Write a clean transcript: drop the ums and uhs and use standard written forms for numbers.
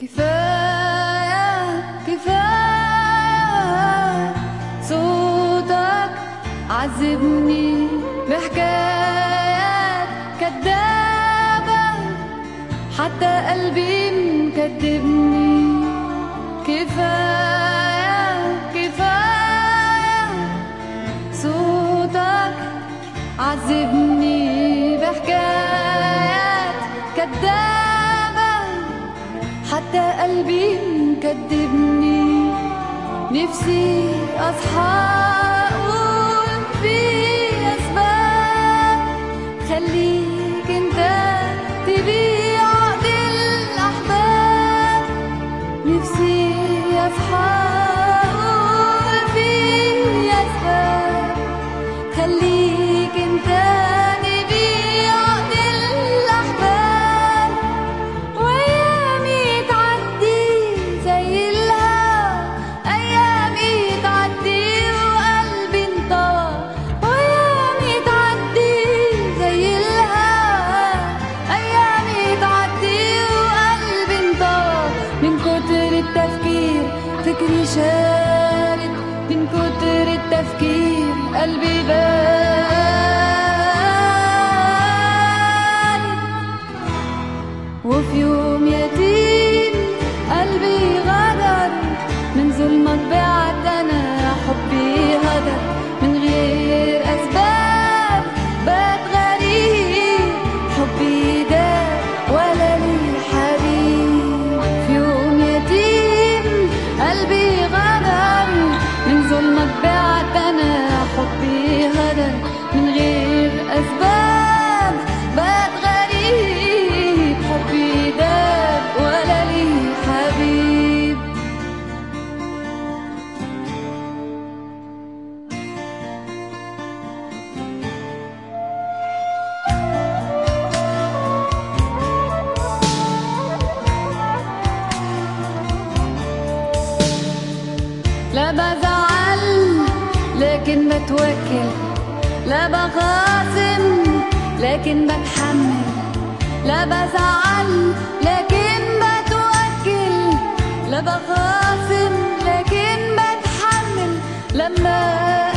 كفاية كفاية صوتك عذبني بحكايات كدابة، حتى قلبي مكدبني. كفاية كفاية صوتك عذبني بحكايات كدابة، حتى قلبي مكدبني. نفسي أصحى أقول في أسباب خليك أنت تبيع عقد الأحباب. نفسي أصحى أقول في أسباب خليك أنت تبيع عقد الأحباب. وأيامي تعدي زي الهوا، أيامي تعدي وقلبي انطوى. وأيامي تعدي زي الهوا، أيامي تعدي وقلبي انطوى. من كتر التفكير فكري شارد، من كتر التفكير قلبي بارد. وفي يوم يتيم قلبي غدر، من ظلمك بعد أنا حبي هدر. من غير أسباب بات غريب، حبي داب ولا لي حبيب. في يوم يتيم قلبي غدر، من ظلمك بعد أنا حبي هدر. من غير أسباب بات غريب، حبي داب ولا لي حبيب. لا بزعل لكن بتوكل، لا بخاصم لكن بتحمل. لا بزعل لكن بتوكل، لا بخاصم لكن بتحمل. لما